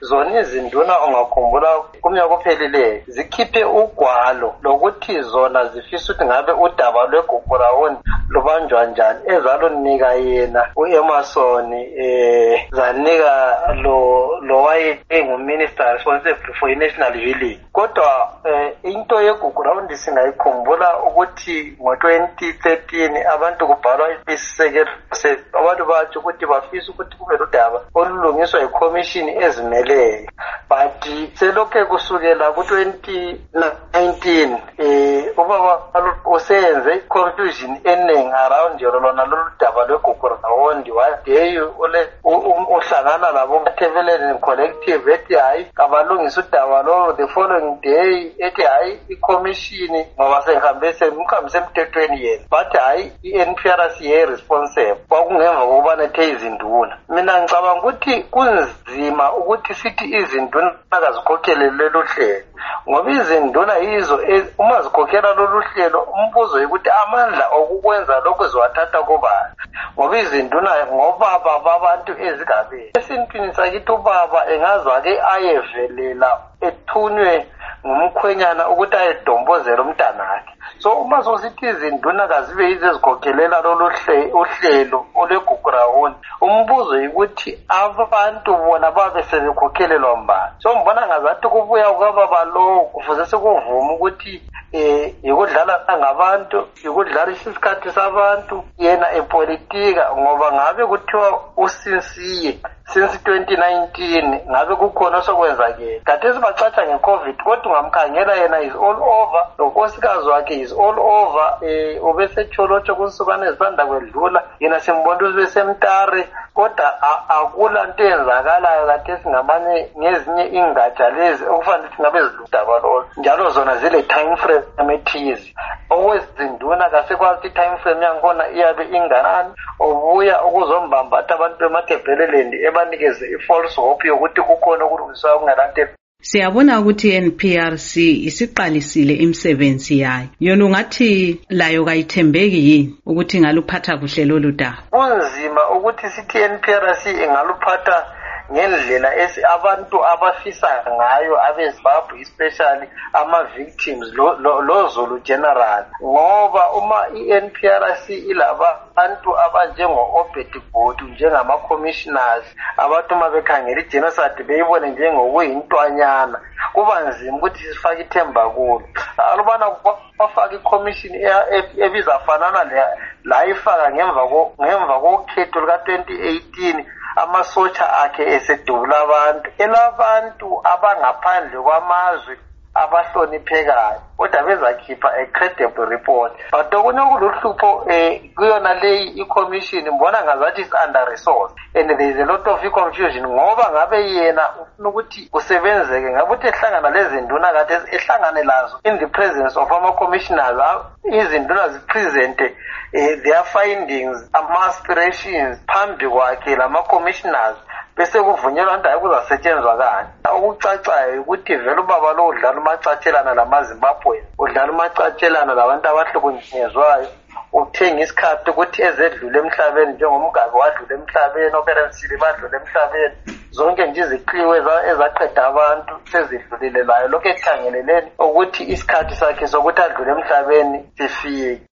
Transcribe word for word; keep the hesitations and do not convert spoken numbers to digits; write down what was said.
zona izinduna ongakhumbula kumnyaka ophelileyo zikhiphe ugwalo lokuthi zona zifisa ukuthi ngabe udaba lweGugurawundi lubanjwa njani, ezalunika yena u-Emerson eh zanika lo lo wayenguminister responsible for national healing. Kodwa eh, into yeGugurawundi singayikhumbula ukuthi ngo twenty thirteen abantu kubhalwa isisekelo, abantu bathi ukuthi bafisa ukuthi kube ludaba olulungiswa yiCommission ezimeleyo, but selokhe kusukela ku twenty nineteen eh ubaba usenze confusion eningi around lona lolu daba lweGugurawundi. Wade ole uhlangana labo Mathebeleni collective ethi hayi kabalungisa udaba lo, the following day ethi hayi iCommission ngoba sehambe semkhambise emthethweni yena, but hayi i-N P R C ye responsible kwakungemva kokuba nethe izinduna. Mina ngicabanga ukuthi kunzima ukuthi sithi izinduna akazikhokhele lelo hlelo, ngoba izinduna yizo uma zikhokhela lolu hlelo umbuzo ukuthi amandla okukwenza lokho ziwathatha kubani, ngoba izinduna ngobaba babantu ezigabeni. Esintwini sakithi ubaba engazake ayevelela ethunywe ngumkhwenyana ukuthi ayedombozela umntanakhe. So uma sosithi izinduna kazibe yizo ezikhokhelela lolu uhlelo olweGugurawundi, umbuzo ukuthi abantu bona babe sebekhokhelelwa mbani. So ngibona ngazathi kubuya kwababa lo kufuze sekuvuma ukuthi eh ikudlala ngabantu, ikudlala isikhathi sabantu, yena epolitika, ngoba ngabe kuthiwa usinsiye since twenty nineteen ngabe kukhona sokwenzakela. Kade sibacatsha ngeCovid kodwa ungamkhangela yena is all over, lonkosikazi wakhe is all over. eh obesecholotsho kusukana ezisanda kwedlula, yena simbona ubesemtare, kodwa akula nto enzakalayo kade singabanye ngezinye ingatsha lezi okufanele ukuthi ngabe ziludaba lo, njalo zona zile time frame ethize. Okwezinduna kasekwazi time frame yakhona iyabe inganani, obuya ukuzombambatha abantu bemathebheleleni ebanikeze i-false hope yokuthi kukhona ukulungiswa okungalandelwa. Siyabona ukuthi i-N P R C isiqalisile imisebenzi yayo, yona ungathi layo kayithembeki yini ukuthi ingaluphatha kuhle lolu daba? Kunzima ukuthi sithi i-N P R C ingaluphatha ngendlela esi abantu abafisa ngayo abeZimbabwe, especially ama-victims lo, lo, lo Zulu general, ngoba uma i-N P R C ilaba abantu abanjengo-Obed Botho njengama-commissioners, abantu uma bekhangela i-genocide beyibone njengokuyintwanyana, kuba nzima ukuthi sifake ithemba kulo. Alubana bafaka i-commission ebizafanana la ifaka ngemva kokhetho luka twenty eighteen, amasotsha akhe esedubula abantu, elabantu abangaphandle kwamazwe abahloniphekayo, kodwa bezakhipha a credible report. But okunye kuluhlupho eh kuyona leyi i-commission mbona ngazathi is under resourced, and there is a lot of confusion ngoba ngabe yena ufuna ukuthi usebenzeke, ngabe uthi ehlangana lezinduna kade ehlangane lazo in the presence of ama-commissioners, izinduna zipresente eh, their findings, ama-aspirations phambi kwakhe lama-commissioners, bese kuvunyelwa nto kuzasetshenzwa kani. Okucacayo ukuthi vele ubaba lo udlala umacatshelana lamaZimbabwe, udlala umacatshelana labantu abahlukunyezwayo, uthenga isikhathi ukuthi ezedlule emhlabeni njengomgabe wadlula emhlabeni, operensile badlula emhlabeni, zonke nje izikliwe ezaqeda abantu sezidlulile layo. Lokho ekukhangeleleni ukuthi isikhathi sakhe sokuthi adlule emhlabeni sifike.